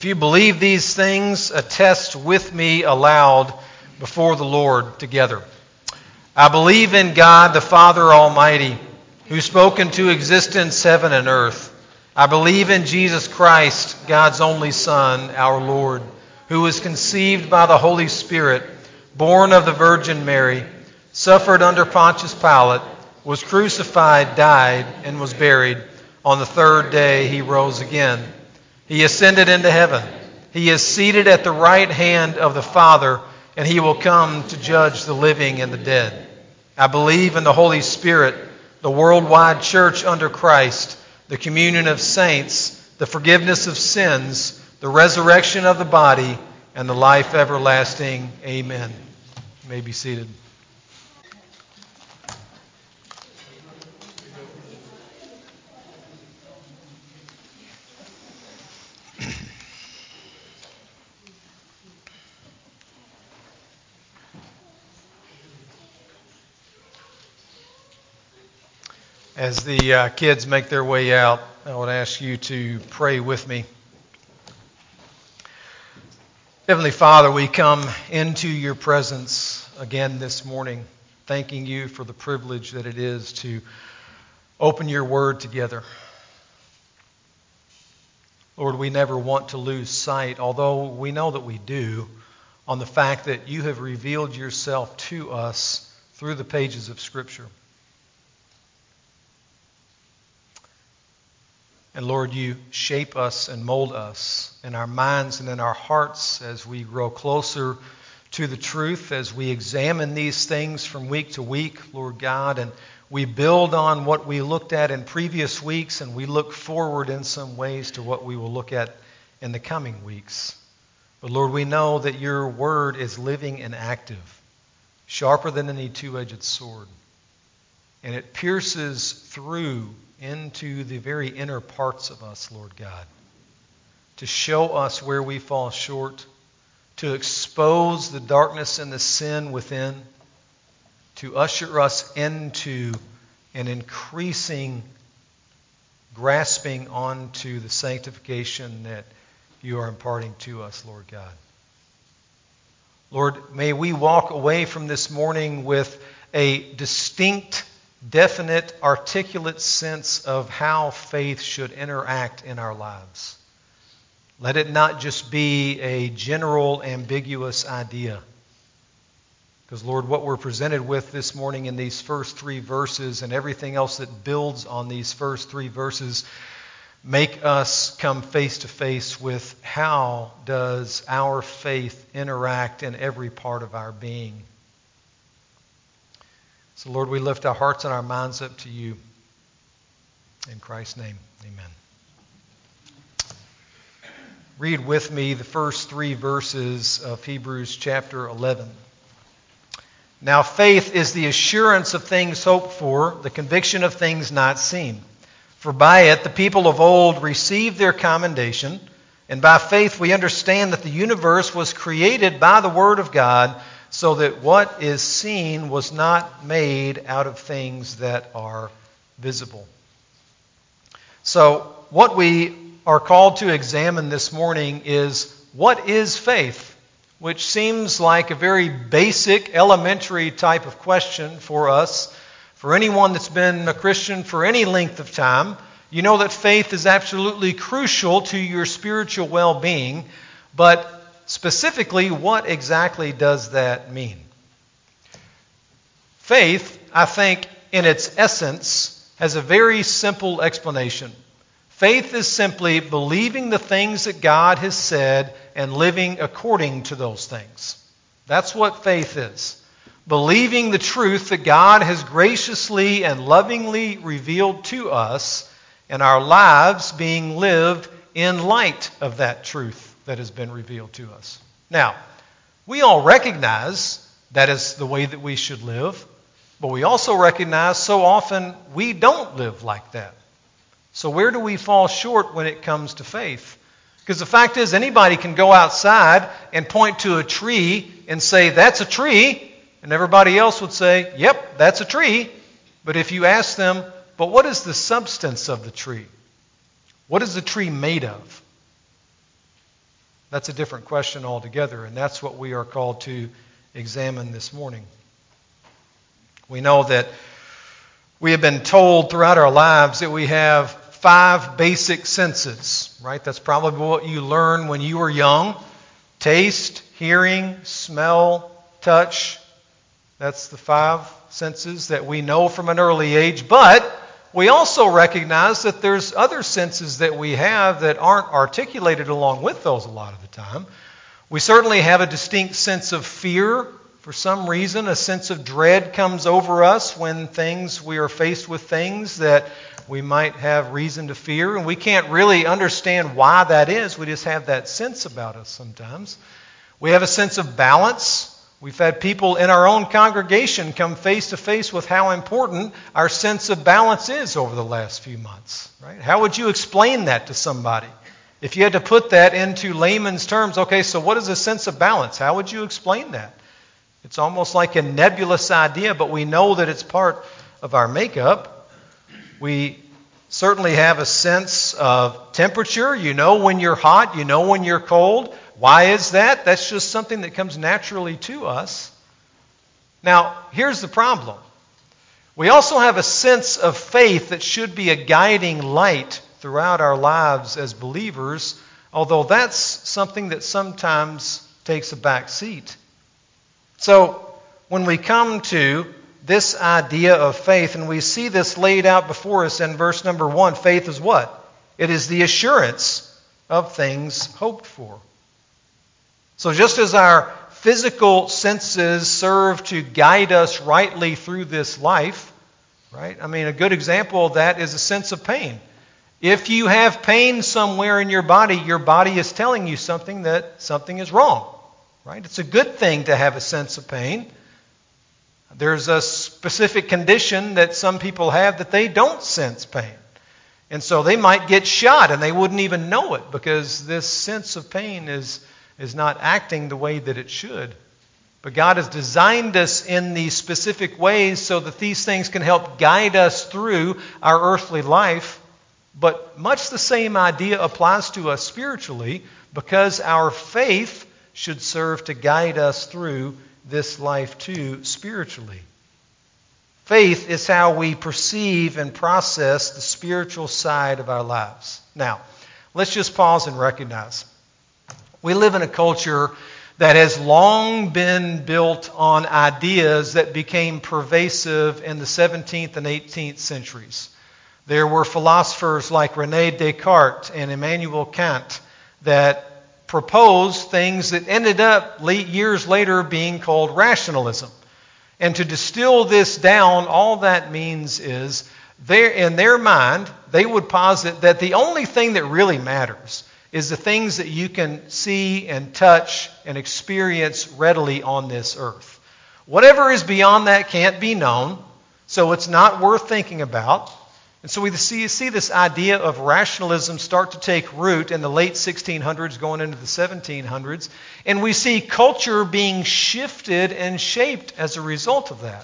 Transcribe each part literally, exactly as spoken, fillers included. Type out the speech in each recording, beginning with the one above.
If you believe these things, attest with me aloud before the Lord together. I believe in God, the Father Almighty, who spoke into existence heaven and earth. I believe in Jesus Christ, God's only Son, our Lord, who was conceived by the Holy Spirit, born of the Virgin Mary, suffered under Pontius Pilate, was crucified, died, and was buried. On the third day he rose again. He ascended into heaven. He is seated at the right hand of the Father, and he will come to judge the living and the dead. I believe in the Holy Spirit, the worldwide church under Christ, the communion of saints, the forgiveness of sins, the resurrection of the body, and the life everlasting. Amen. You may be seated. As the uh, kids make their way out, I would ask you to pray with me. Heavenly Father, we come into your presence again this morning, thanking you for the privilege that it is to open your word together. Lord, we never want to lose sight, although we know that we do, on the fact that you have revealed yourself to us through the pages of Scripture. And Lord, you shape us and mold us in our minds and in our hearts as we grow closer to the truth, as we examine these things from week to week, Lord God, and we build on what we looked at in previous weeks, and we look forward in some ways to what we will look at in the coming weeks. But Lord, we know that your word is living and active, sharper than any two-edged sword, and it pierces through into the very inner parts of us, Lord God, to show us where we fall short, to expose the darkness and the sin within, to usher us into an increasing grasping onto the sanctification that you are imparting to us, Lord God. Lord, may we walk away from this morning with a distinct, definite, articulate sense of how faith should interact in our lives. Let it not just be a general, ambiguous idea. Because, Lord, what we're presented with this morning in these first three verses and everything else that builds on these first three verses make us come face to face with how does our faith interact in every part of our being. So, Lord, we lift our hearts and our minds up to you. In Christ's name, amen. Read with me the first three verses of Hebrews chapter eleven. Now faith is the assurance of things hoped for, the conviction of things not seen. For by it the people of old received their commendation, and by faith we understand that the universe was created by the Word of God, so that what is seen was not made out of things that are visible. So, what we are called to examine this morning is, what is faith? Which seems like a very basic, elementary type of question for us. For anyone that's been a Christian for any length of time, you know that faith is absolutely crucial to your spiritual well-being, but specifically, what exactly does that mean? Faith, I think, in its essence, has a very simple explanation. Faith is simply believing the things that God has said and living according to those things. That's what faith is. Believing the truth that God has graciously and lovingly revealed to us, and our lives being lived in light of that truth that has been revealed to us. Now, we all recognize that is the way that we should live, but we also recognize so often we don't live like that. So where do we fall short when it comes to faith? Because the fact is, anybody can go outside and point to a tree and say, that's a tree, and everybody else would say, yep, that's a tree. But if you ask them, but what is the substance of the tree? What is the tree made of? That's a different question altogether, and that's what we are called to examine this morning. We know that we have been told throughout our lives that we have five basic senses, right? That's probably what you learned when you were young. Taste, hearing, smell, touch. That's the five senses that we know from an early age. But we also recognize that there's other senses that we have that aren't articulated along with those a lot of the time. We certainly have a distinct sense of fear. For some reason, a sense of dread comes over us when things we are faced with things that we might have reason to fear, and we can't really understand why that is. We just have that sense about us sometimes. We have a sense of balance. We've had people in our own congregation come face to face with how important our sense of balance is over the last few months, right? How would you explain that to somebody? If you had to put that into layman's terms, okay, so what is a sense of balance? How would you explain that? It's almost like a nebulous idea, but we know that it's part of our makeup. We certainly have a sense of temperature. You know when you're hot, you know when you're cold. Why is that? That's just something that comes naturally to us. Now, here's the problem. We also have a sense of faith that should be a guiding light throughout our lives as believers, although that's something that sometimes takes a back seat. So, when we come to this idea of faith, and we see this laid out before us in verse number one, faith is what? It is the assurance of things hoped for. So just as our physical senses serve to guide us rightly through this life, right? I mean, a good example of that is a sense of pain. If you have pain somewhere in your body, your body is telling you something that something is wrong, right? It's a good thing to have a sense of pain. There's a specific condition that some people have that they don't sense pain. And so they might get shot and they wouldn't even know it because this sense of pain is, is not acting the way that it should. But God has designed us in these specific ways so that these things can help guide us through our earthly life. But much the same idea applies to us spiritually because our faith should serve to guide us through this life too spiritually. Faith is how we perceive and process the spiritual side of our lives. Now, let's just pause and recognize. We live in a culture that has long been built on ideas that became pervasive in the seventeenth and eighteenth centuries. There were philosophers like René Descartes and Immanuel Kant that proposed things that ended up late years later being called rationalism. And to distill this down, all that means is, in their mind, they would posit that the only thing that really matters is the things that you can see and touch and experience readily on this earth. Whatever is beyond that can't be known, so it's not worth thinking about. And so we see, see this idea of rationalism start to take root in the late sixteen hundreds going into the seventeen hundreds. And we see culture being shifted and shaped as a result of that.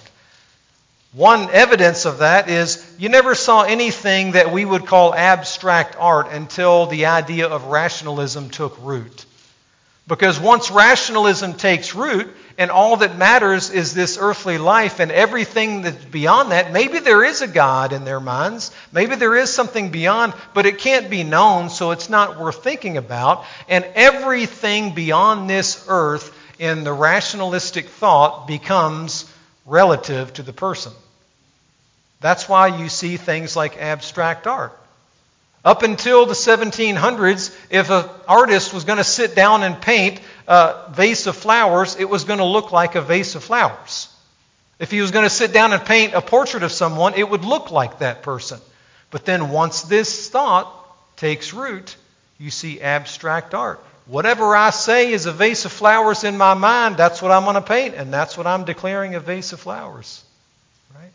One evidence of that is you never saw anything that we would call abstract art until the idea of rationalism took root. Because once rationalism takes root, and all that matters is this earthly life and everything that's beyond that, maybe there is a God in their minds, maybe there is something beyond, but it can't be known, so it's not worth thinking about. And everything beyond this earth in the rationalistic thought becomes relative to the person. That's why you see things like abstract art. Up until the seventeen hundreds, if an artist was going to sit down and paint a vase of flowers, it was going to look like a vase of flowers. If he was going to sit down and paint a portrait of someone, it would look like that person. But then once this thought takes root, you see abstract art. Whatever I say is a vase of flowers in my mind, that's what I'm going to paint, and that's what I'm declaring a vase of flowers. Right?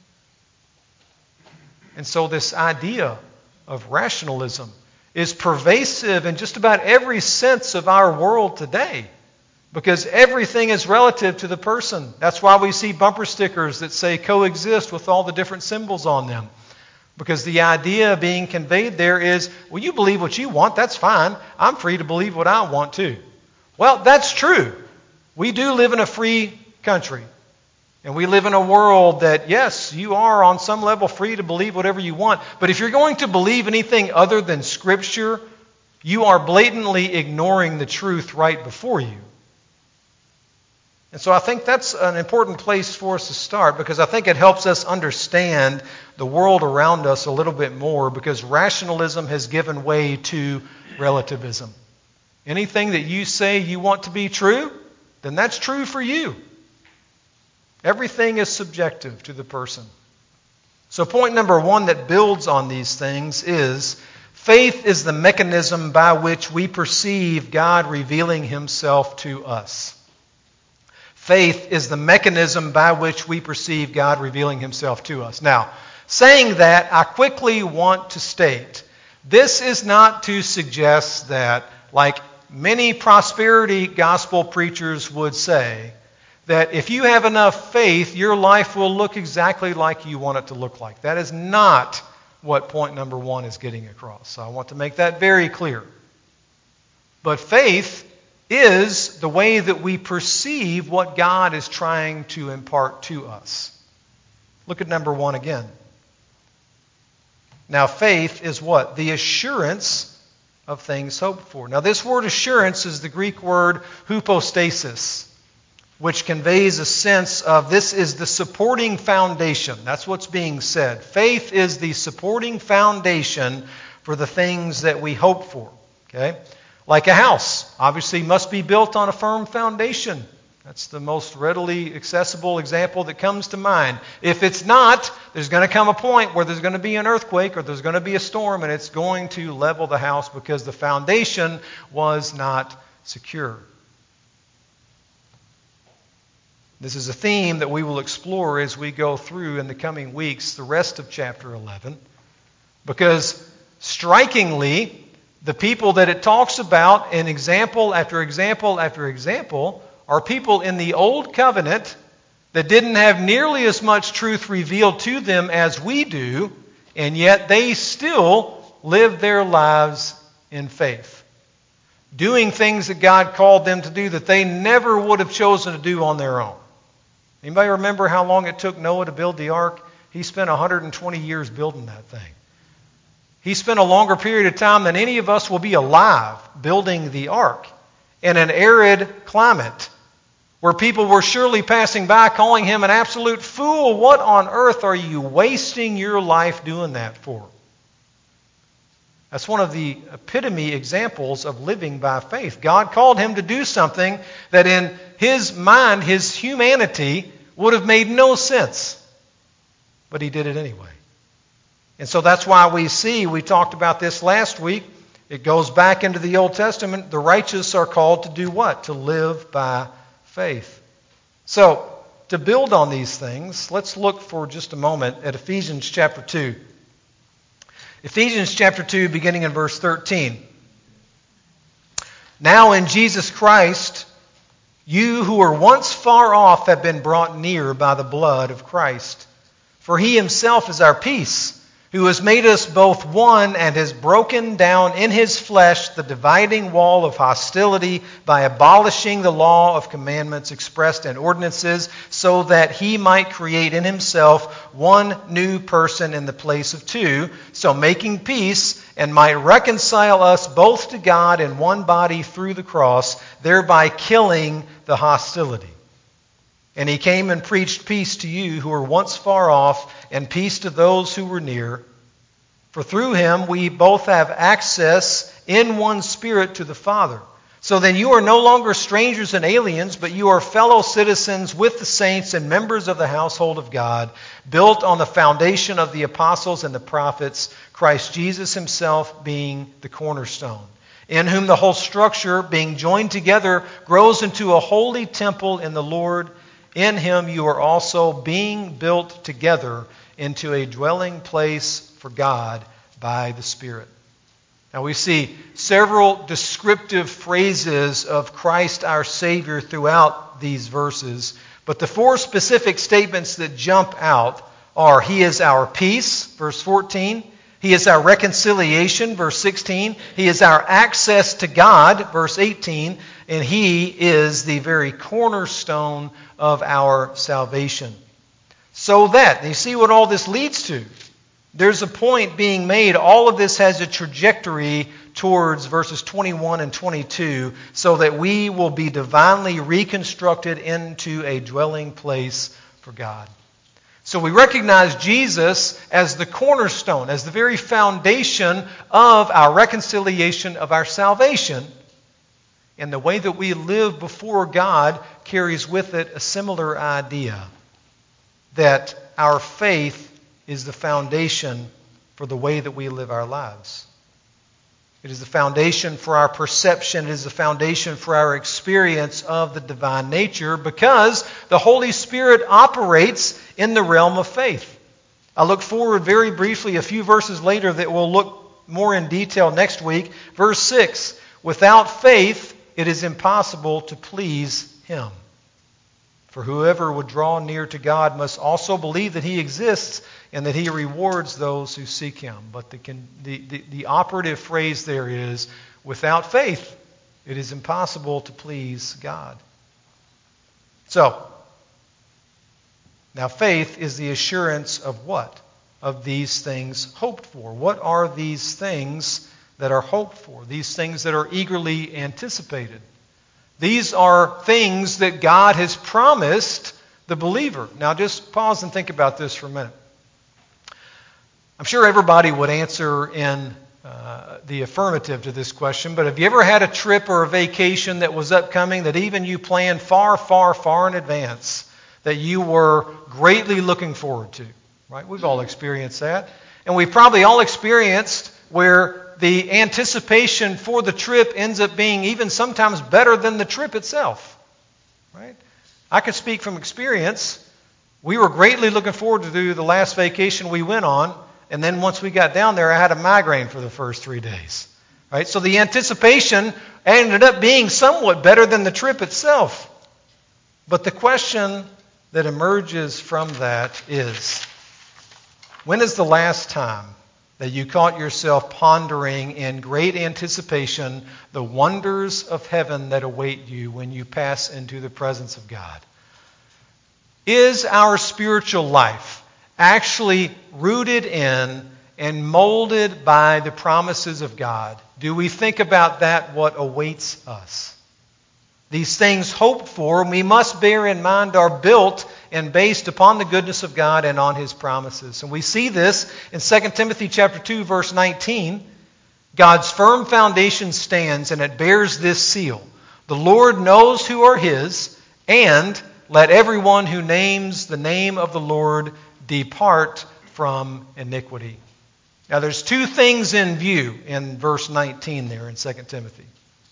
And so this idea of rationalism is pervasive in just about every sense of our world today because everything is relative to the person. That's why we see bumper stickers that say coexist with all the different symbols on them, because the idea being conveyed there is, well, you believe what you want, that's fine. I'm free to believe what I want too. Well, that's true. We do live in a free country. And we live in a world that, yes, you are on some level free to believe whatever you want. But if you're going to believe anything other than Scripture, you are blatantly ignoring the truth right before you. And so I think that's an important place for us to start, because I think it helps us understand the world around us a little bit more, because rationalism has given way to relativism. Anything that you say you want to be true, then that's true for you. Everything is subjective to the person. So point number one that builds on these things is faith is the mechanism by which we perceive God revealing Himself to us. Faith is the mechanism by which we perceive God revealing Himself to us. Now, saying that, I quickly want to state, this is not to suggest that, like many prosperity gospel preachers would say, that if you have enough faith, your life will look exactly like you want it to look like. That is not what point number one is getting across. So I want to make that very clear. But faith is the way that we perceive what God is trying to impart to us. Look at number one again. Now, faith is what? The assurance of things hoped for. Now, this word assurance is the Greek word hypostasis, which conveys a sense of this is the supporting foundation. That's what's being said. Faith is the supporting foundation for the things that we hope for. Okay? Like a house, obviously must be built on a firm foundation. That's the most readily accessible example that comes to mind. If it's not, there's going to come a point where there's going to be an earthquake or there's going to be a storm, and it's going to level the house because the foundation was not secure. This is a theme that we will explore as we go through in the coming weeks, the rest of chapter eleven. Because strikingly, the people that it talks about in example after example after example are people in the Old Covenant that didn't have nearly as much truth revealed to them as we do, and yet they still lived their lives in faith, doing things that God called them to do that they never would have chosen to do on their own. Anybody remember how long it took Noah to build the ark? He spent one hundred twenty years building that thing. He spent a longer period of time than any of us will be alive building the ark in an arid climate where people were surely passing by calling him an absolute fool. What on earth are you wasting your life doing that for? That's one of the epitome examples of living by faith. God called him to do something that in his mind, his humanity, would have made no sense. But he did it anyway. And so that's why we see, we talked about this last week, it goes back into the Old Testament, the righteous are called to do what? To live by faith. So, to build on these things, let's look for just a moment at Ephesians chapter two. Ephesians chapter two, beginning in verse thirteen. Now in Jesus Christ, you who were once far off have been brought near by the blood of Christ. For He Himself is our peace, who has made us both one and has broken down in His flesh the dividing wall of hostility by abolishing the law of commandments expressed in ordinances, so that He might create in Himself one new person in the place of two, so making peace, and might reconcile us both to God in one body through the cross, thereby killing the hostility. And He came and preached peace to you who were once far off, and peace to those who were near. For through Him we both have access in one Spirit to the Father. So then you are no longer strangers and aliens, but you are fellow citizens with the saints and members of the household of God, built on the foundation of the apostles and the prophets, Christ Jesus Himself being the cornerstone, in whom the whole structure, being joined together, grows into a holy temple in the Lord. In Him you are also being built together into a dwelling place for God by the Spirit. Now we see several descriptive phrases of Christ our Savior throughout these verses, but the four specific statements that jump out are He is our peace, verse fourteen. He is our reconciliation, verse sixteen. He is our access to God, verse eighteen. And He is the very cornerstone of our salvation. So that, you see what all this leads to. There's a point being made. All of this has a trajectory towards verses twenty-one and twenty-two, so that we will be divinely reconstructed into a dwelling place for God. So we recognize Jesus as the cornerstone, as the very foundation of our reconciliation, of our salvation. And the way that we live before God carries with it a similar idea, that our faith is the foundation for the way that we live our lives. It is the foundation for our perception. It is the foundation for our experience of the divine nature, because the Holy Spirit operates in the realm of faith. I look forward very briefly a few verses later that we'll look more in detail next week. Verse six, without faith it is impossible to please Him. For whoever would draw near to God must also believe that He exists and that He rewards those who seek Him. But the, the, the, the operative phrase there is, without faith, it is impossible to please God. So, now faith is the assurance of what? Of these things hoped for. What are these things that are hoped for? These things that are eagerly anticipated. These are things that God has promised the believer. Now just pause and think about this for a minute. I'm sure everybody would answer in uh, the affirmative to this question, but have you ever had a trip or a vacation that was upcoming that even you planned far, far, far in advance, that you were greatly looking forward to? Right? We've all experienced that. And we've probably all experienced where the anticipation for the trip ends up being even sometimes better than the trip itself. Right? I can speak from experience. We were greatly looking forward to the last vacation we went on, and then once we got down there, I had a migraine for the first three days. Right? So the anticipation ended up being somewhat better than the trip itself. But the question that emerges from that is, when is the last time that you caught yourself pondering in great anticipation the wonders of heaven that await you when you pass into the presence of God? Is our spiritual life actually rooted in and molded by the promises of God? Do we think about that, what awaits us? These things hoped for, we must bear in mind, are built and based upon the goodness of God and on His promises. And we see this in Second Timothy chapter two, verse nineteen. God's firm foundation stands, and it bears this seal: the Lord knows who are His, and let everyone who names the name of the Lord depart from iniquity. Now there's two things in view in verse nineteen there in Second Timothy.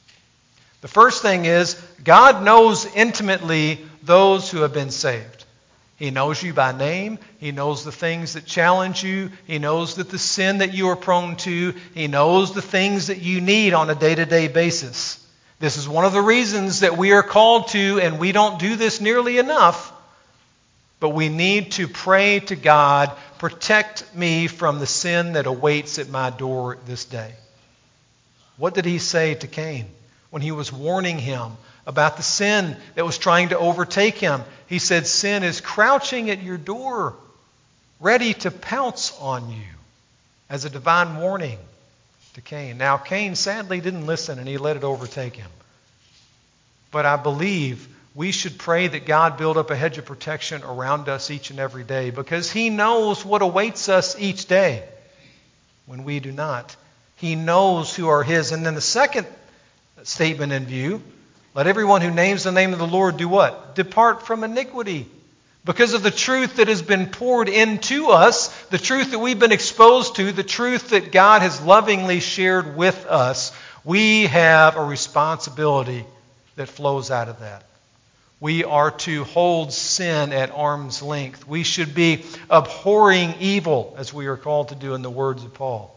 The first thing is, God knows intimately those who have been saved. He knows you by name. He knows the things that challenge you. He knows that the sin that you are prone to. He knows the things that you need on a day-to-day basis. This is one of the reasons that we are called to, and we don't do this nearly enough, but we need to pray to God, protect me from the sin that awaits at my door this day. What did He say to Cain when He was warning him about the sin that was trying to overtake him? He said, sin is crouching at your door, ready to pounce on you, as a divine warning to Cain. Now, Cain sadly didn't listen, and he let it overtake him. But I believe we should pray that God build up a hedge of protection around us each and every day, because He knows what awaits us each day when we do not. He knows who are His. And then the second statement in view, let everyone who names the name of the Lord do what? Depart from iniquity. Because of the truth that has been poured into us, the truth that we've been exposed to, the truth that God has lovingly shared with us, we have a responsibility that flows out of that. We are to hold sin at arm's length. We should be abhorring evil, as we are called to do in the words of Paul.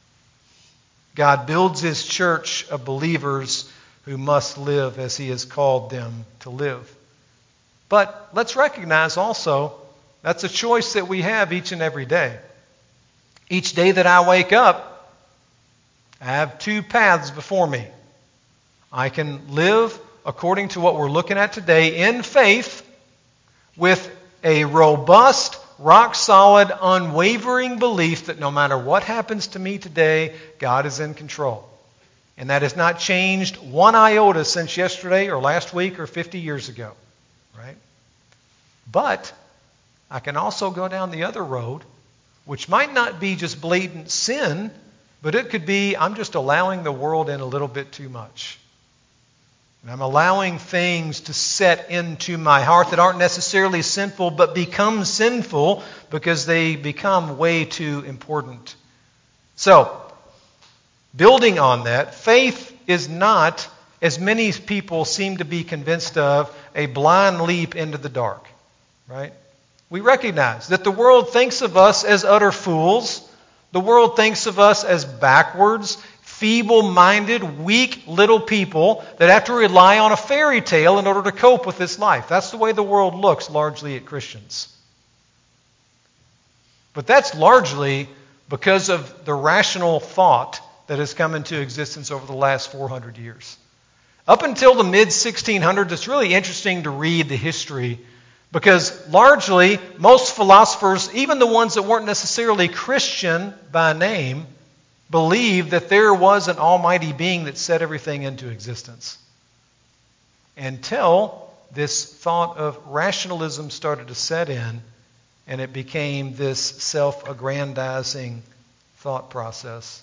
God builds His church of believers who must live as He has called them to live. But let's recognize also that's a choice that we have each and every day. Each day that I wake up, I have two paths before me. I can live according to what we're looking at today in faith with a robust, rock-solid, unwavering belief that no matter what happens to me today, God is in control. And that has not changed one iota since yesterday or last week or fifty years ago. Right? But I can also go down the other road, which might not be just blatant sin, but it could be I'm just allowing the world in a little bit too much. And I'm allowing things to set into my heart that aren't necessarily sinful, but become sinful because they become way too important. So, building on that, faith is not, as many people seem to be convinced of, a blind leap into the dark. Right? We recognize that the world thinks of us as utter fools. The world thinks of us as backwards, feeble-minded, weak little people that have to rely on a fairy tale in order to cope with this life. That's the way the world looks largely at Christians. But that's largely because of the rational thought that has come into existence over the last four hundred years. Up until the mid sixteen hundreds, it's really interesting to read the history because largely most philosophers, even the ones that weren't necessarily Christian by name, believed that there was an almighty being that set everything into existence. Until this thought of rationalism started to set in and it became this self-aggrandizing thought process.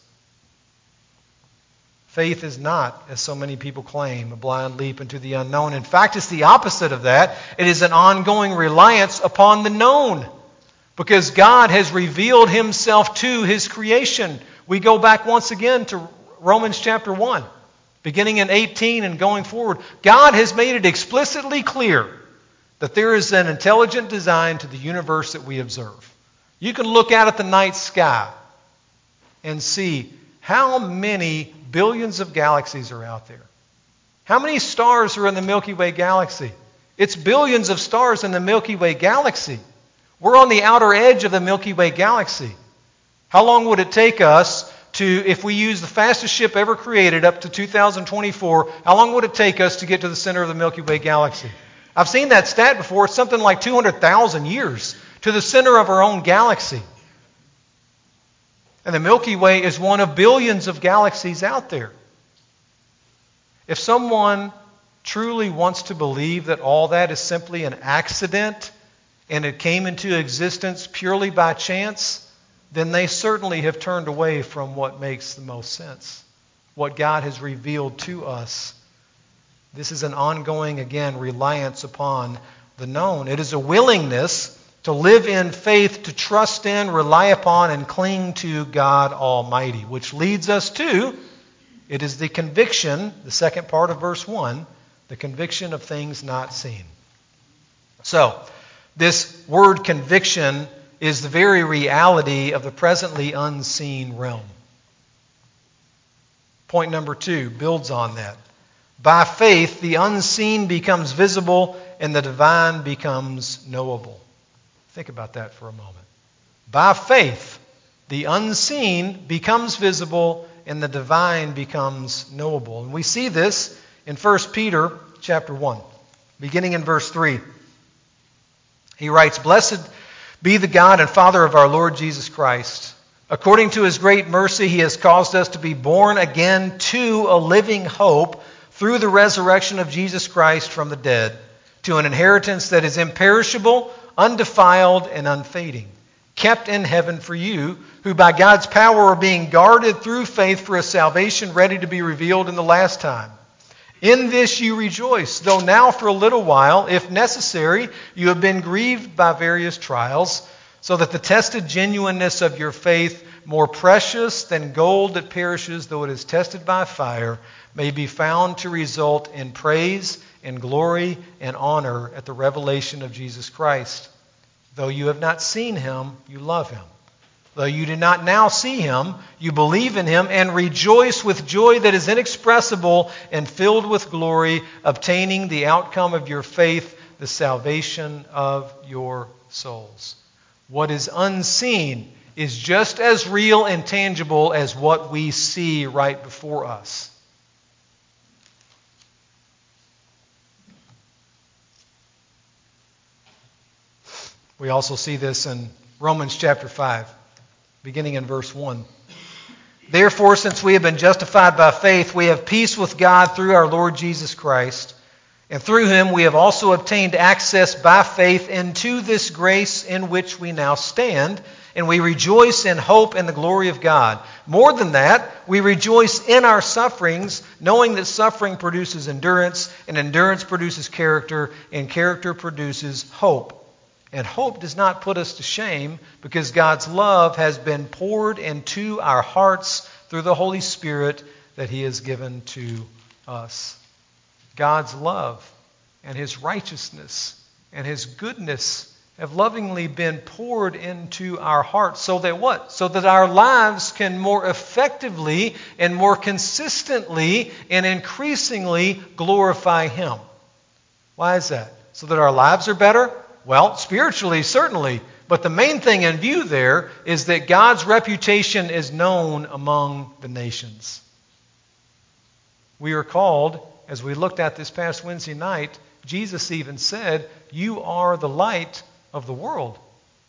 Faith is not, as so many people claim, a blind leap into the unknown. In fact, it's the opposite of that. It is an ongoing reliance upon the known because God has revealed Himself to His creation. We go back once again to Romans chapter one, beginning in eighteen and going forward. God has made it explicitly clear that there is an intelligent design to the universe that we observe. You can look out at the night sky and see how many billions of galaxies are out there. How many stars are in the Milky Way galaxy? It's billions of stars in the Milky Way galaxy. We're on the outer edge of the Milky Way galaxy. How long would it take us to, if we use the fastest ship ever created up to two thousand twenty-four, how long would it take us to get to the center of the Milky Way galaxy? I've seen that stat before. It's something like two hundred thousand years to the center of our own galaxy. And the Milky Way is one of billions of galaxies out there. If someone truly wants to believe that all that is simply an accident and it came into existence purely by chance, then they certainly have turned away from what makes the most sense, what God has revealed to us. This is an ongoing, again, reliance upon the known. It is a willingness to live in faith, to trust in, rely upon, and cling to God Almighty, which leads us to, it is the conviction, the second part of verse one, the conviction of things not seen. So, this word conviction is the very reality of the presently unseen realm. Point number two builds on that. By faith, the unseen becomes visible and the divine becomes knowable. Think about that for a moment. By faith, the unseen becomes visible and the divine becomes knowable. And we see this in First Peter chapter one, beginning in verse three. He writes, "Blessed be the God and Father of our Lord Jesus Christ. According to His great mercy, He has caused us to be born again to a living hope through the resurrection of Jesus Christ from the dead, to an inheritance that is imperishable, undefiled, and unfading, kept in heaven for you, who by God's power are being guarded through faith for a salvation ready to be revealed in the last time. In this you rejoice, though now for a little while, if necessary, you have been grieved by various trials, so that the tested genuineness of your faith, more precious than gold that perishes though it is tested by fire, may be found to result in praise and glory and honor at the revelation of Jesus Christ. Though you have not seen Him, you love Him. Though you do not now see Him, you believe in Him and rejoice with joy that is inexpressible and filled with glory, obtaining the outcome of your faith, the salvation of your souls." What is unseen is just as real and tangible as what we see right before us. We also see this in Romans chapter five, beginning in verse one. Therefore, since we have been justified by faith, we have peace with God through our Lord Jesus Christ. And through him we have also obtained access by faith into this grace in which we now stand, and we rejoice in hope in the glory of God. More than that, we rejoice in our sufferings, knowing that suffering produces endurance, and endurance produces character, and character produces hope. And hope does not put us to shame, because God's love has been poured into our hearts through the Holy Spirit that he has given to us. God's love and his righteousness and his goodness have lovingly been poured into our hearts so that what? So that our lives can more effectively and more consistently and increasingly glorify him. Why is that? So that our lives are better? Well, spiritually, certainly. But the main thing in view there is that God's reputation is known among the nations. We are called, as we looked at this past Wednesday night, Jesus even said, "You are the light of the world."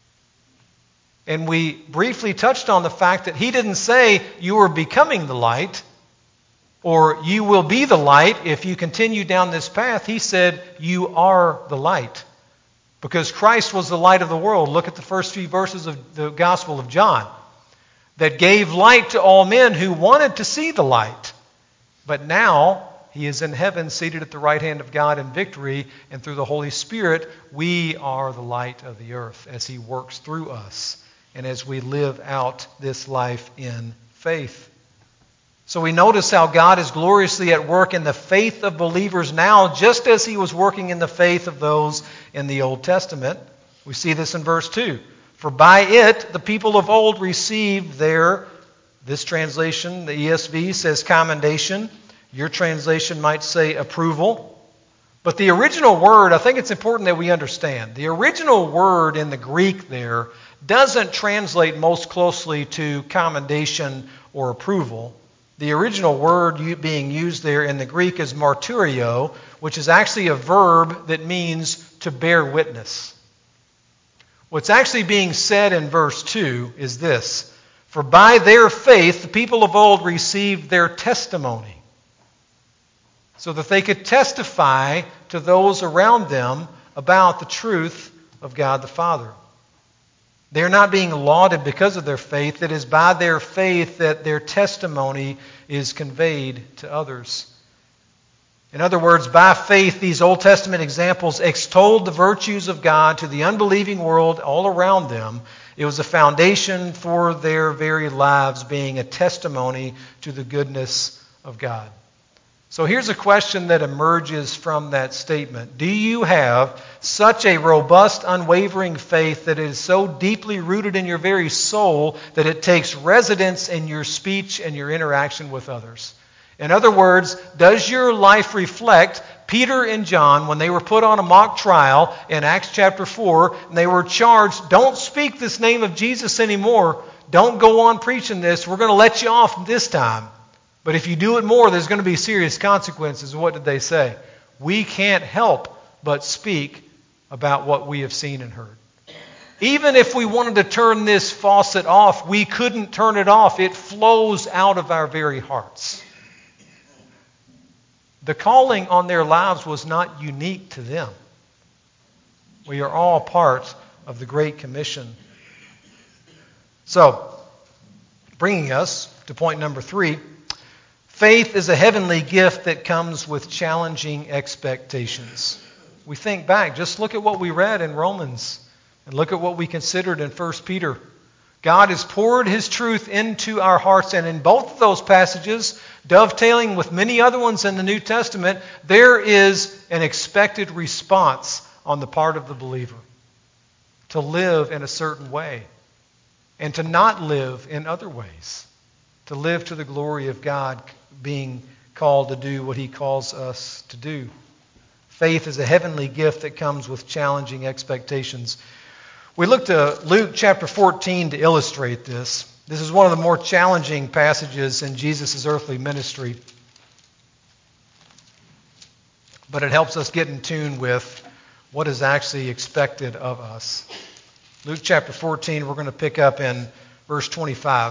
And we briefly touched on the fact that he didn't say you are becoming the light or you will be the light if you continue down this path. He said you are the light. Because Christ was the light of the world. Look at the first few verses of the Gospel of John. That gave light to all men who wanted to see the light. But now he is in heaven, seated at the right hand of God in victory. And through the Holy Spirit, we are the light of the earth as he works through us. And as we live out this life in faith. So we notice how God is gloriously at work in the faith of believers now, just as he was working in the faith of those in the Old Testament. We see this in verse two. For by it the people of old received their, this translation, the E S V says commendation. Your translation might say approval. But the original word, I think it's important that we understand. The original word in the Greek there doesn't translate most closely to commendation or approval. The original word being used there in the Greek is martyrio, which is actually a verb that means to bear witness. What's actually being said in verse two is this: for by their faith the people of old received their testimony, so that they could testify to those around them about the truth of God the Father. They're not being lauded because of their faith. It is by their faith that their testimony is conveyed to others. In other words, by faith, these Old Testament examples extolled the virtues of God to the unbelieving world all around them. It was a foundation for their very lives, being a testimony to the goodness of God. So here's a question that emerges from that statement. Do you have such a robust, unwavering faith that is so deeply rooted in your very soul that it takes residence in your speech and your interaction with others? In other words, does your life reflect Peter and John when they were put on a mock trial in Acts chapter four, and they were charged, don't speak this name of Jesus anymore. Don't go on preaching this. We're going to let you off this time. But if you do it more, there's going to be serious consequences. What did they say? We can't help but speak about what we have seen and heard. Even if we wanted to turn this faucet off, we couldn't turn it off. It flows out of our very hearts. The calling on their lives was not unique to them. We are all part of the Great Commission. So, bringing us to point number three, faith is a heavenly gift that comes with challenging expectations. We think back, just look at what we read in Romans and look at what we considered in First Peter. God has poured his truth into our hearts, and in both of those passages, dovetailing with many other ones in the New Testament, there is an expected response on the part of the believer to live in a certain way and to not live in other ways, to live to the glory of God, being called to do what he calls us to do. Faith is a heavenly gift that comes with challenging expectations. We look to Luke chapter fourteen to illustrate this. This is one of the more challenging passages in Jesus' earthly ministry. But it helps us get in tune with what is actually expected of us. Luke chapter fourteen, we're going to pick up in verse twenty-five.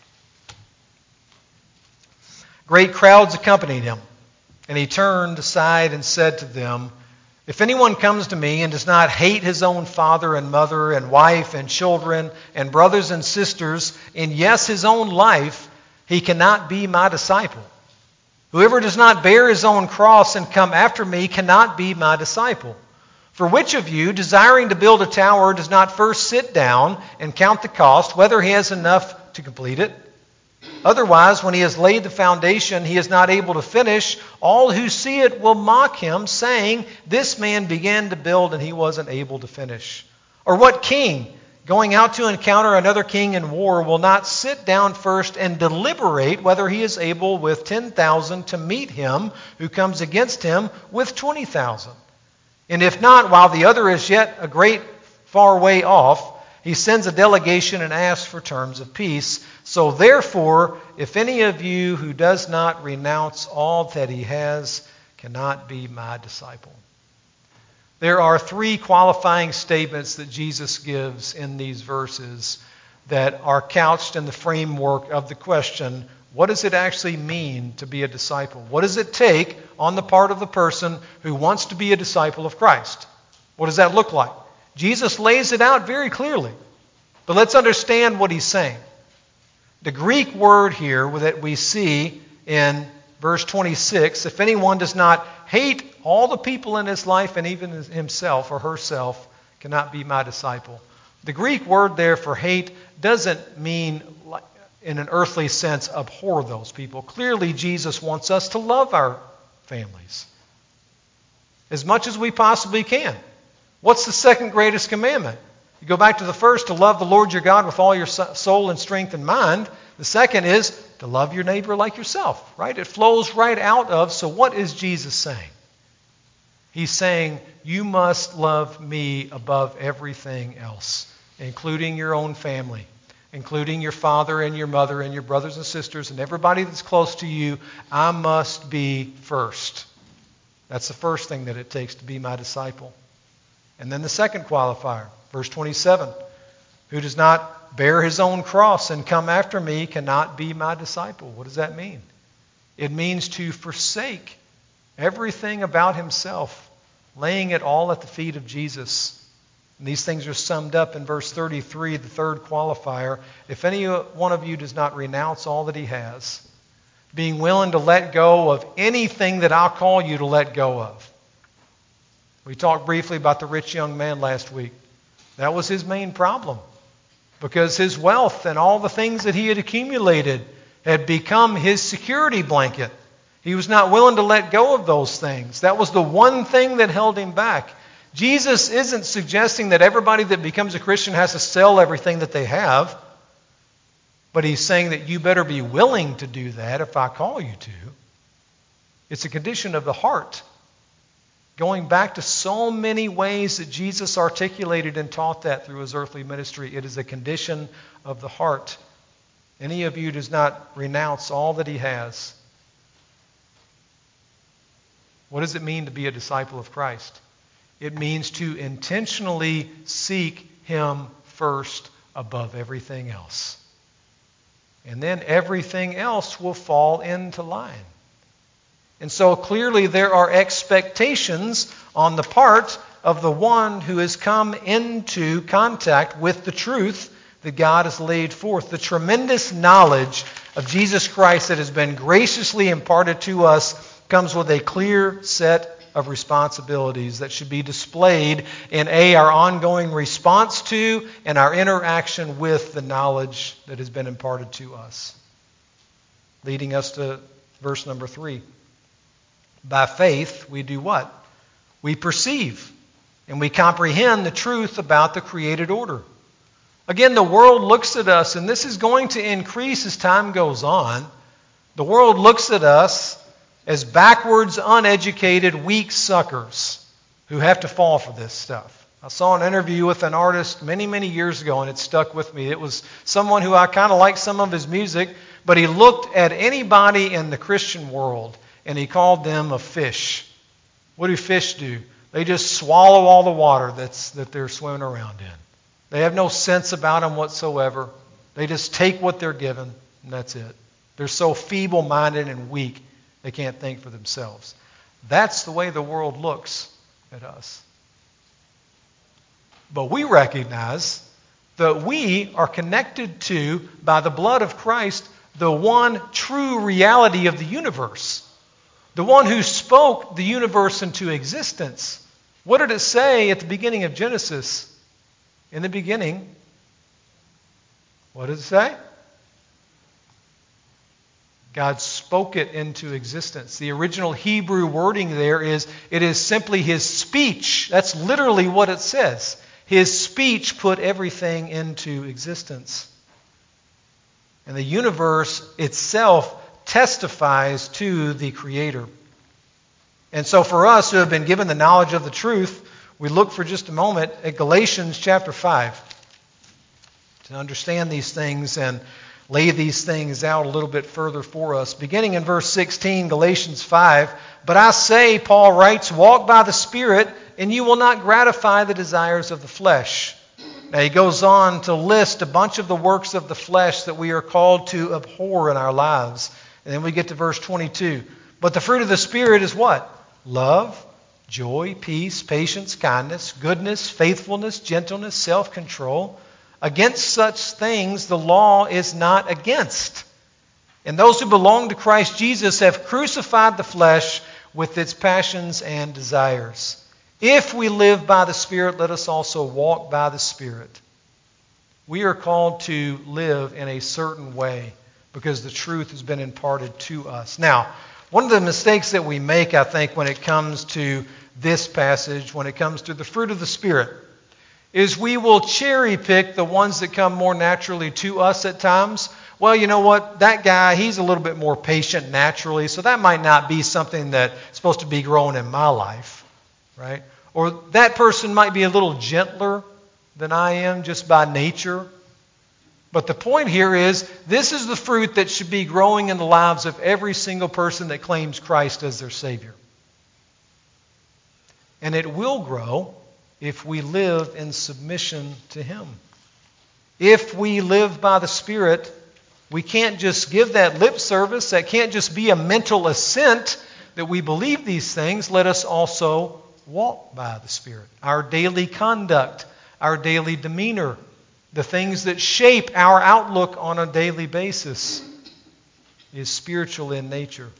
Great crowds accompanied him, and he turned aside and said to them, "If anyone comes to me and does not hate his own father and mother and wife and children and brothers and sisters, and yes, his own life, he cannot be my disciple. Whoever does not bear his own cross and come after me cannot be my disciple. For which of you, desiring to build a tower, does not first sit down and count the cost, whether he has enough to complete it? Otherwise, when he has laid the foundation, he is not able to finish. All who see it will mock him, saying, 'This man began to build and he wasn't able to finish.' Or what king, going out to encounter another king in war, will not sit down first and deliberate whether he is able with ten thousand to meet him who comes against him with twenty thousand? And if not, while the other is yet a great far way off, he sends a delegation and asks for terms of peace. So therefore, if any of you who does not renounce all that he has cannot be my disciple." There are three qualifying statements that Jesus gives in these verses that are couched in the framework of the question, what does it actually mean to be a disciple? What does it take on the part of the person who wants to be a disciple of Christ? What does that look like? Jesus lays it out very clearly. But let's understand what he's saying. The Greek word here that we see in verse twenty-six, if anyone does not hate all the people in his life and even himself or herself, cannot be my disciple. The Greek word there for hate doesn't mean, in an earthly sense, abhor those people. Clearly, Jesus wants us to love our families as much as we possibly can. What's the second greatest commandment? You go back to the first, to love the Lord your God with all your soul and strength and mind. The second is to love your neighbor like yourself, right? It flows right out of, so what is Jesus saying? He's saying, you must love me above everything else, including your own family, including your father and your mother and your brothers and sisters and everybody that's close to you. I must be first. That's the first thing that it takes to be my disciple. And then the second qualifier, verse twenty-seven, who does not bear his own cross and come after me cannot be my disciple. What does that mean? It means to forsake everything about himself, laying it all at the feet of Jesus. And these things are summed up in verse thirty-three, the third qualifier. If any one of you does not renounce all that he has, being willing to let go of anything that I'll call you to let go of. We talked briefly about the rich young man last week. That was his main problem, because his wealth and all the things that he had accumulated had become his security blanket. He was not willing to let go of those things. That was the one thing that held him back. Jesus isn't suggesting that everybody that becomes a Christian has to sell everything that they have, but he's saying that you better be willing to do that if I call you to. It's a condition of the heart. Going back to so many ways that Jesus articulated and taught that through his earthly ministry, it is a condition of the heart. Any of you does not renounce all that he has. What does it mean to be a disciple of Christ? It means to intentionally seek him first above everything else. And then everything else will fall into line. And so clearly there are expectations on the part of the one who has come into contact with the truth that God has laid forth. The tremendous knowledge of Jesus Christ that has been graciously imparted to us comes with a clear set of responsibilities that should be displayed in A, our ongoing response to and our interaction with the knowledge that has been imparted to us. Leading us to verse number three. By faith, we do what? We perceive and we comprehend the truth about the created order. Again, the world looks at us, and this is going to increase as time goes on. The world looks at us as backwards, uneducated, weak suckers who have to fall for this stuff. I saw an interview with an artist many, many years ago, and it stuck with me. It was someone who I kind of liked some of his music, but he looked at anybody in the Christian world, and he called them a fish. What do fish do? They just swallow all the water that's that they're swimming around in. They have no sense about them whatsoever. They just take what they're given, and that's it. They're so feeble-minded and weak, they can't think for themselves. That's the way the world looks at us. But we recognize that we are connected to, by the blood of Christ, the one true reality of the universe. The one who spoke the universe into existence. What did it say at the beginning of Genesis? In the beginning, what did it say? God spoke it into existence. The original Hebrew wording there is, it is simply His speech. That's literally what it says. His speech put everything into existence. And the universe itself testifies to the Creator. And so for us who have been given the knowledge of the truth, we look for just a moment at Galatians chapter five to understand these things and lay these things out a little bit further for us. Beginning in verse sixteen, Galatians five, "But I say," Paul writes, "walk by the Spirit, and you will not gratify the desires of the flesh." Now he goes on to list a bunch of the works of the flesh that we are called to abhor in our lives. And then we get to verse twenty-two. "But the fruit of the Spirit is what? Love, joy, peace, patience, kindness, goodness, faithfulness, gentleness, self-control. Against such things the law is not against. And those who belong to Christ Jesus have crucified the flesh with its passions and desires. If we live by the Spirit, let us also walk by the Spirit." We are called to live in a certain way because the truth has been imparted to us. Now, one of the mistakes that we make, I think, when it comes to this passage, when it comes to the fruit of the Spirit, is we will cherry pick the ones that come more naturally to us at times. Well, you know what? That guy, he's a little bit more patient naturally, so that might not be something that's supposed to be growing in my life, right? Or that person might be a little gentler than I am just by nature. But the point here is, this is the fruit that should be growing in the lives of every single person that claims Christ as their Savior. And it will grow if we live in submission to Him. If we live by the Spirit, we can't just give that lip service. That can't just be a mental assent that we believe these things. Let us also walk by the Spirit. Our daily conduct, our daily demeanor, the things that shape our outlook on a daily basis is spiritual in nature.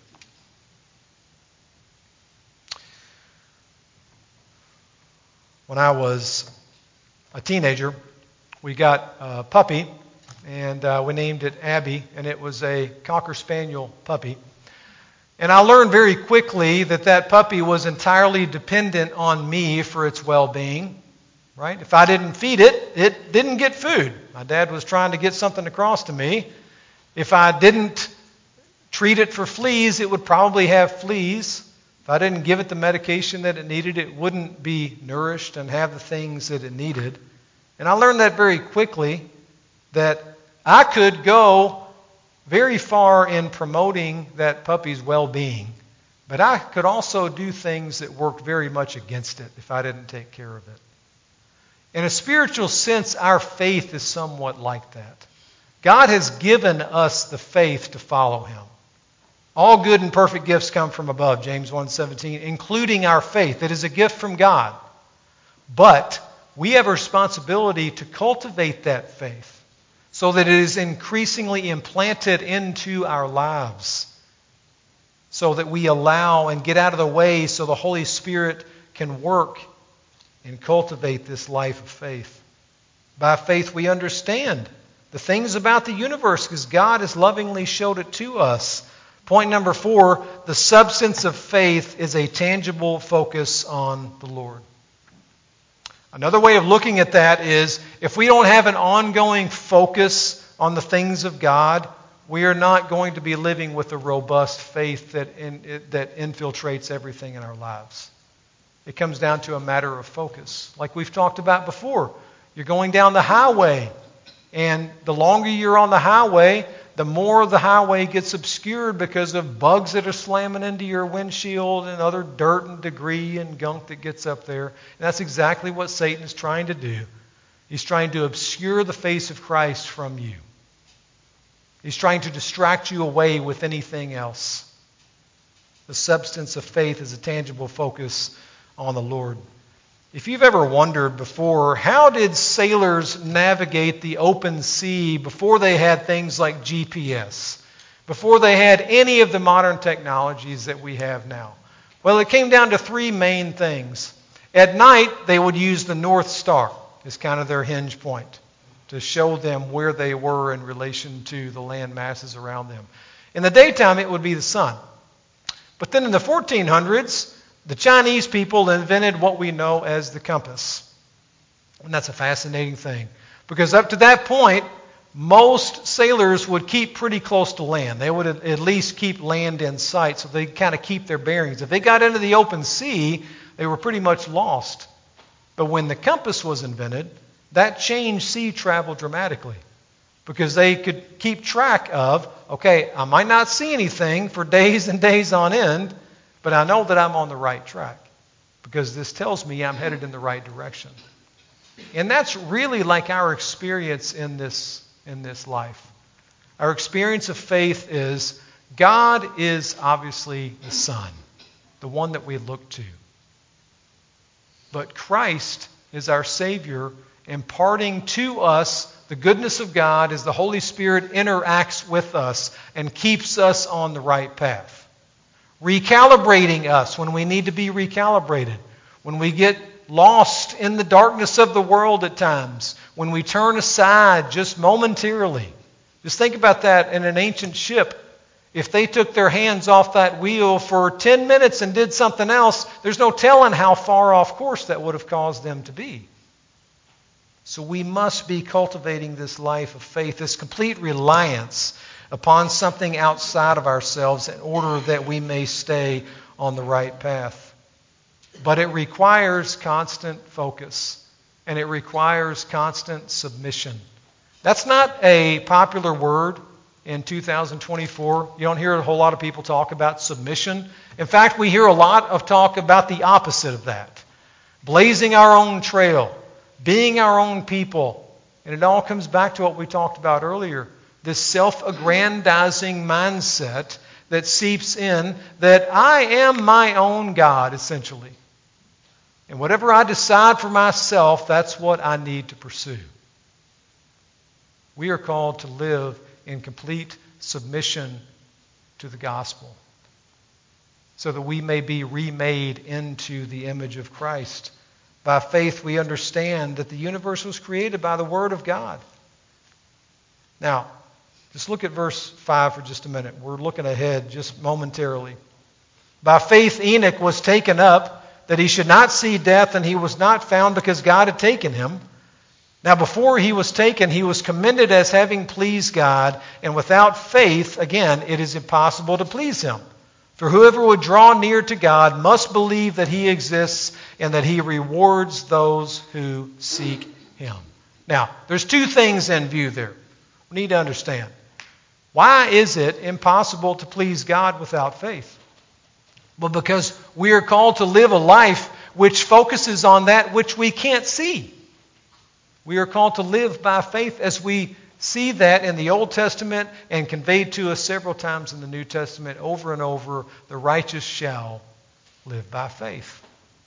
When I was a teenager, we got a puppy, and uh, we named it Abby, and it was a Cocker Spaniel puppy. And I learned very quickly that that puppy was entirely dependent on me for its well-being. Right? If I didn't feed it, it didn't get food. My dad was trying to get something across to me. If I didn't treat it for fleas, it would probably have fleas. If I didn't give it the medication that it needed, it wouldn't be nourished and have the things that it needed. And I learned that very quickly, that I could go very far in promoting that puppy's well-being, but I could also do things that worked very much against it if I didn't take care of it. In a spiritual sense, our faith is somewhat like that. God has given us the faith to follow Him. All good and perfect gifts come from above, James one seventeen, including our faith. It is a gift from God. But we have a responsibility to cultivate that faith so that it is increasingly implanted into our lives, so that we allow and get out of the way so the Holy Spirit can work and cultivate this life of faith. By faith we understand the things about the universe because God has lovingly showed it to us. Point number four, the substance of faith is a tangible focus on the Lord. Another way of looking at that is, if we don't have an ongoing focus on the things of God, we are not going to be living with a robust faith that in, that infiltrates everything in our lives. It comes down to a matter of focus. Like we've talked about before, you're going down the highway, and the longer you're on the highway, the more the highway gets obscured because of bugs that are slamming into your windshield and other dirt and debris and gunk that gets up there. And that's exactly what Satan is trying to do. He's trying to obscure the face of Christ from you. He's trying to distract you away with anything else. The substance of faith is a tangible focus on the Lord. If you've ever wondered before, how did sailors navigate the open sea before they had things like G P S, before they had any of the modern technologies that we have now? Well, it came down to three main things. At night, they would use the North Star as kind of their hinge point to show them where they were in relation to the land masses around them. In the daytime, it would be the sun. But then in the fourteen hundreds, the Chinese people invented what we know as the compass. And that's a fascinating thing. Because up to that point, most sailors would keep pretty close to land. They would at least keep land in sight, so they kind of keep their bearings. If they got into the open sea, they were pretty much lost. But when the compass was invented, that changed sea travel dramatically. Because they could keep track of, okay, I might not see anything for days and days on end, but I know that I'm on the right track because this tells me I'm headed in the right direction. And that's really like our experience in this, in this life. Our experience of faith is God is obviously the Son, the one that we look to. But Christ is our Savior, imparting to us the goodness of God as the Holy Spirit interacts with us and keeps us on the right path. Recalibrating us when we need to be recalibrated. When we get lost in the darkness of the world at times. When we turn aside just momentarily. Just think about that in an ancient ship. If they took their hands off that wheel for ten minutes and did something else, there's no telling how far off course that would have caused them to be. So we must be cultivating this life of faith, this complete reliance upon something outside of ourselves in order that we may stay on the right path. But it requires constant focus, and it requires constant submission. That's not a popular word in two thousand twenty-four. You don't hear a whole lot of people talk about submission. In fact, we hear a lot of talk about the opposite of that. Blazing our own trail, being our own people. And it all comes back to what we talked about earlier. This self-aggrandizing mindset that seeps in that I am my own God, essentially. And whatever I decide for myself, that's what I need to pursue. We are called to live in complete submission to the gospel so that we may be remade into the image of Christ. By faith, we understand that the universe was created by the Word of God. Now, just look at verse five for just a minute. We're looking ahead just momentarily. By faith Enoch was taken up, that he should not see death, and he was not found because God had taken him. Now before he was taken, he was commended as having pleased God, and without faith, again, it is impossible to please him. For whoever would draw near to God must believe that he exists and that he rewards those who seek him. Now, there's two things in view there. We need to understand. Why is it impossible to please God without faith? Well, because we are called to live a life which focuses on that which we can't see. We are called to live by faith as we see that in the Old Testament and conveyed to us several times in the New Testament over and over. The righteous shall live by faith.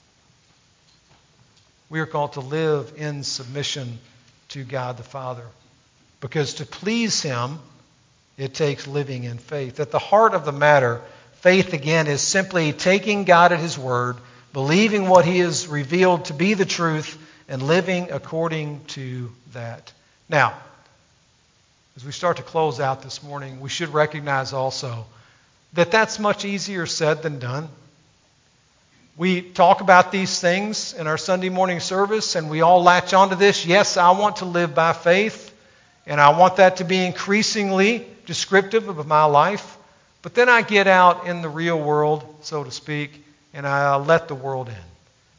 We are called to live in submission to God the Father. Because to please Him, it takes living in faith. At the heart of the matter, faith again is simply taking God at His word, believing what He has revealed to be the truth, and living according to that. Now, as we start to close out this morning, we should recognize also that that's much easier said than done. We talk about these things in our Sunday morning service, and we all latch onto this. Yes, I want to live by faith, and I want that to be increasingly descriptive of my life. But then I get out in the real world, so to speak, and I let the world in.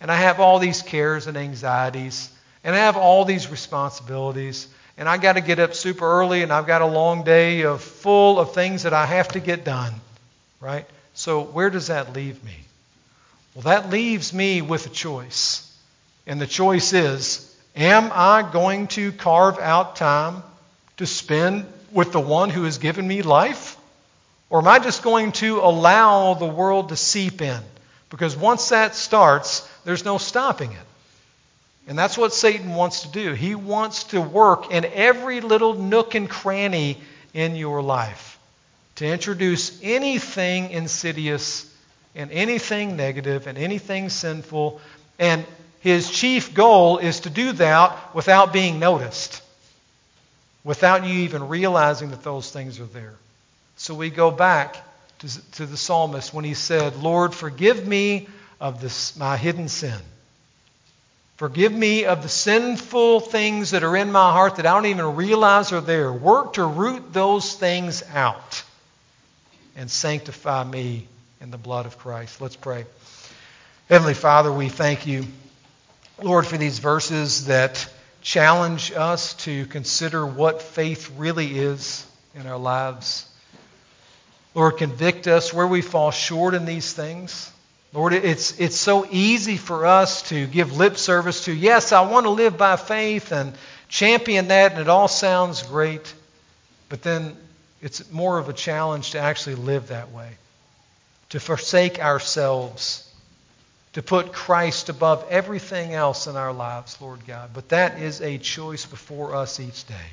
and I have all these cares and anxieties, and I have all these responsibilities, and I got to get up super early, and I've got a long day of full of things that I have to get done, right? So where does that leave me? Well, that leaves me with a choice. And the choice is, am I going to carve out time to spend with the one who has given me life? Or am I just going to allow the world to seep in? Because once that starts, there's no stopping it. And that's what Satan wants to do. He wants to work in every little nook and cranny in your life to introduce anything insidious and anything negative and anything sinful. And his chief goal is to do that without being noticed, without you even realizing that those things are there. So we go back to, to the psalmist when he said, Lord, forgive me of this, my hidden sin. Forgive me of the sinful things that are in my heart that I don't even realize are there. Work to root those things out and sanctify me in the blood of Christ. Let's pray. Heavenly Father, we thank you, Lord, for these verses that challenge us to consider what faith really is in our lives. Lord, convict us where we fall short in these things. Lord, it's it's so easy for us to give lip service to, yes, I want to live by faith and champion that, and it all sounds great. But then it's more of a challenge to actually live that way, to forsake ourselves, to put Christ above everything else in our lives, Lord God. But that is a choice before us each day.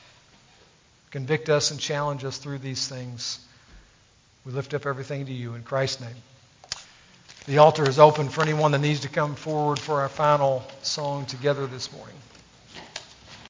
Convict us and challenge us through these things. We lift up everything to you in Christ's name. The altar is open for anyone that needs to come forward for our final song together this morning.